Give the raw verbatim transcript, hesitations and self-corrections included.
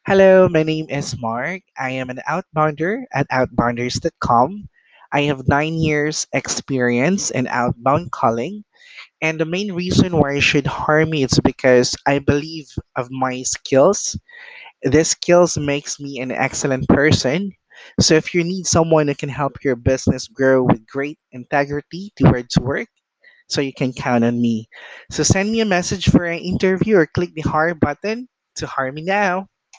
Hello, my name is Mark. I am an outbounder at outbounders dot com. I have nine years experience in outbound calling, and the main reason why you should hire me is because I believe of my skills. This skills makes me an excellent person. So if you need someone who can help your business grow with great integrity towards work, so you can count on me. So send me a message for an interview or click the hire button to hire me now.